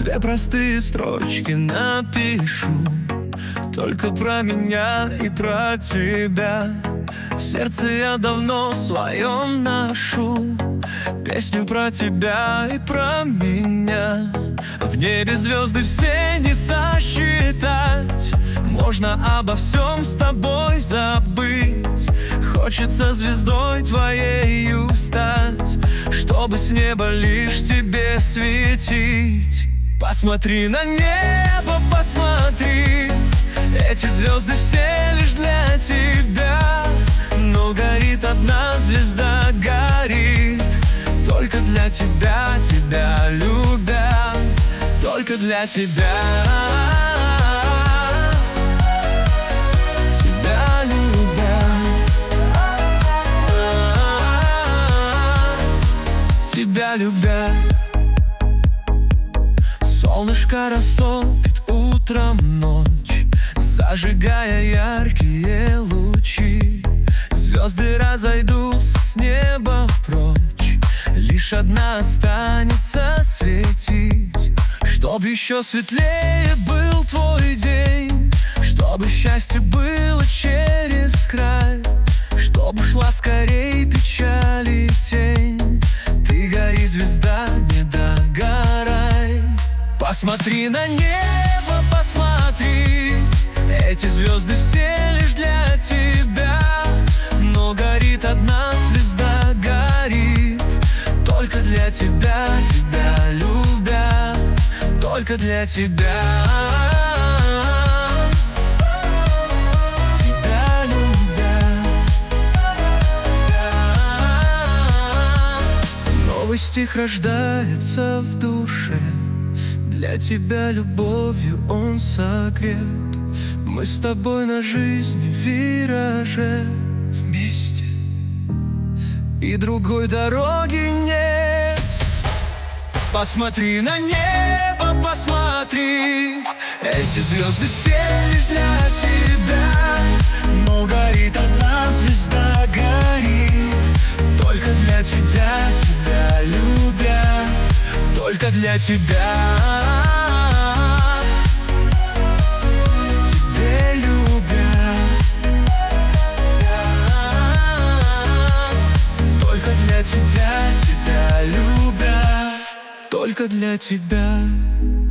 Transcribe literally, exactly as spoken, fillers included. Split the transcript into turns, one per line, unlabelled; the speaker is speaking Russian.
Две простые строчки напишу, только про меня и про тебя. В сердце я давно своем ношу песню про тебя и про меня. В небе звезды все не сосчитать, можно обо всем с тобой забыть. Хочется звездой твоею стать, чтобы с неба лишь тебе светить. Посмотри на небо, посмотри, эти звезды все лишь для тебя. Но горит одна звезда, горит только для тебя, тебя любя, только для тебя. Тебя любя, тебя любя. Солнышко растопит утром ночь, зажигая яркие лучи. Звезды разойдутся с неба прочь, лишь одна останется светить. Чтоб еще светлее был твой день, чтобы счастье было через край, чтоб ушла скорей печаль и тень. Ты гори, звезда, не догорай. Посмотри на небо, посмотри, эти звезды все лишь для тебя. Но горит одна звезда, горит только для тебя, тебя любя, только для тебя. Тебя любя. Новый стих рождается в душе, для тебя любовью он согрет. Мы с тобой на жизни вираже вместе, и другой дороги нет. Посмотри на небо, посмотри, эти звезды все лишь для тебя. Но горит одна звезда, горит только для тебя, тебя любя, только для тебя. Тебя, тебя любя, только для тебя.